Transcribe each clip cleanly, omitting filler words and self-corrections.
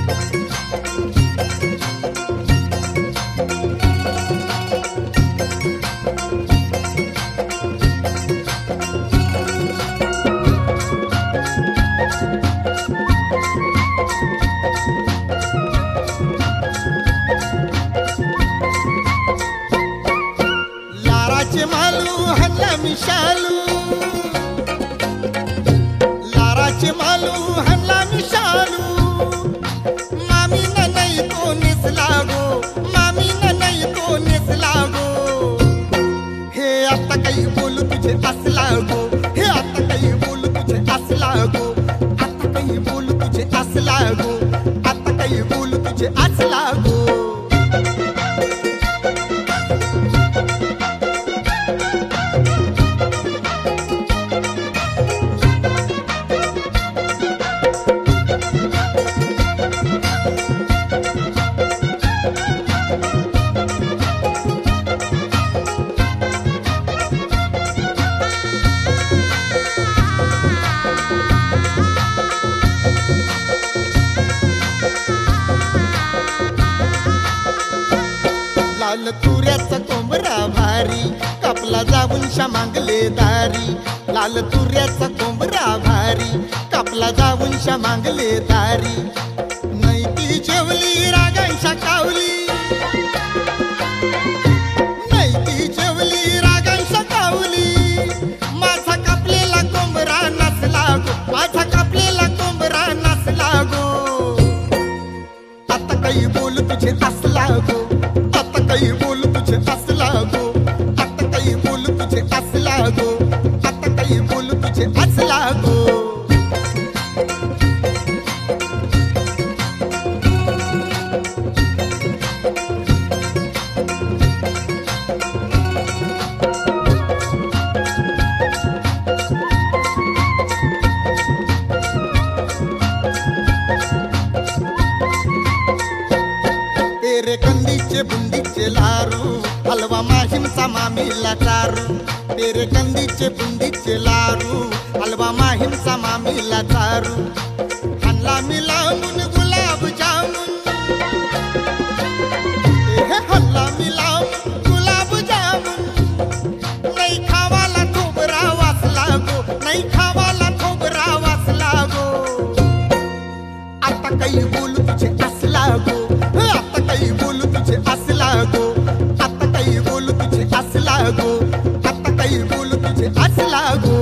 लाराचे मालू हल्ला मिशालू, लाराचे मालू हल्ला मिशालू, मामी न नहीं तो निसलागो, मामी न नहीं तो निसलागो। हे आता काही बोलू तुझे असलागो, हे आता काही बोलू तुझे असलागो, आता काही बोलू तुझे असलागो, आता काही बोलू तुझे असलागो। लाल तुऱ्याचा कोंबरा भारी कापला जाऊन मागले दारी, लाल तुऱ्याचा कोंबरा भारी कापला जाऊन मागले दारी। नाही ती जेवली रागांच्या कावली, नाही ती जेवली रागांच्या कावली, माझा कापलेला कोंबरा नसला गो, माझा कापलेला कोंबरा नसला गो। आता काही बोल तुझे असला गो, आता काही बोल तुझे असला गो, आता काही बोल तुझे असला गो, आता काही बोल तुझे असला गो। तेरे कंदीचे बुंदीचे लारू हलवा माहीमचा मामीला चारू, तेरे कंदीचे बुंदीचे लारू हलवा माहीमचा मामीला चारू। हल्ला मिलावून गुलाब जामुन, हे हल्ला मिलावून गुलाब जामुन, नाही खावाला खोबरा वाचला गो, नाही खावाला खोबरा वाचला गो। आता काही बोल तुझे असला गो, आता काही बोल तुझे असला गो, आता काही बोल तुझे असला गो, आता काही बोल तुझे असला गो।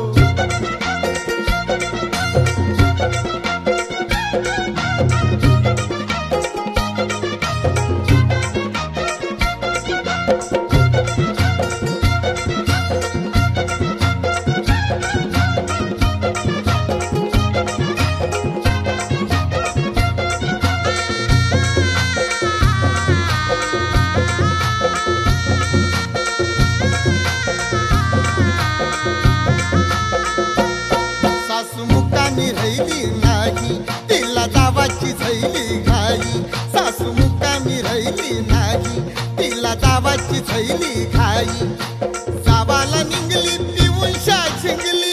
सासू मुक्कामी राहिली नाही, तिला दावाची झैली घाई, सासू मुक्कामी राहिली नाही, तिला दावाची झैली घाई। जावाला निघली पिऊन शिंगली,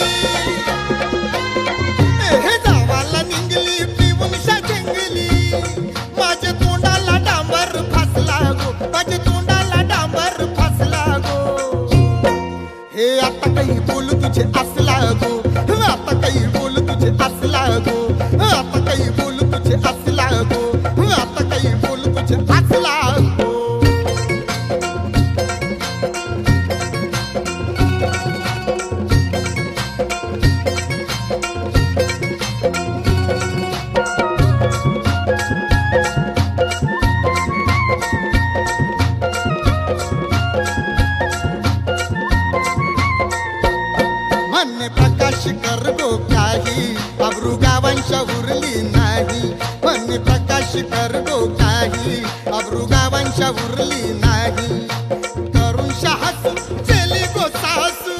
हे जावाला निघली पिऊन शिंगली, माझ्या तोंडाला डांबर फासला गो, माझ्या तोंडाला डांबर फासला गो। हे आता काही बोल तुझे असला गो, आता काही बोल तुझे असला गो, आता काही बोल तुझे असला गो, आता काही बोल तुझे असला गो। म्हणणे प्रकाश कर गो काही अब्रू गावांच्या उरली नाही, म्हणणे प्रकाश कर गो काही अब्रू गावांच्या उरली नाही। करून शहासू चेली गो सासू,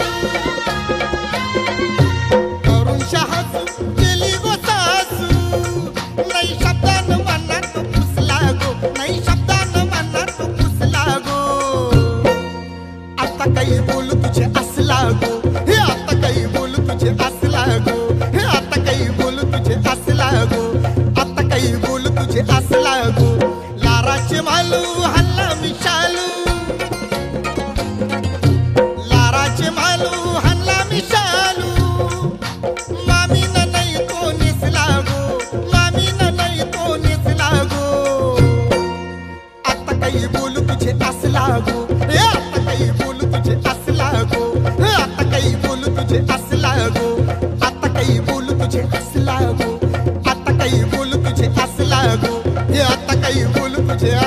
करून शहासू चेली गो सासू, नाही शब्दानं मनात पुसला गो, नाही शब्दानं मनात पुसला गो। आता काही बोल तुझे असला गो, हे आता काही बोल तुझे असला गो, हे आता काही बोल तुझे असला गो, आता काही बोल तुझे तुझे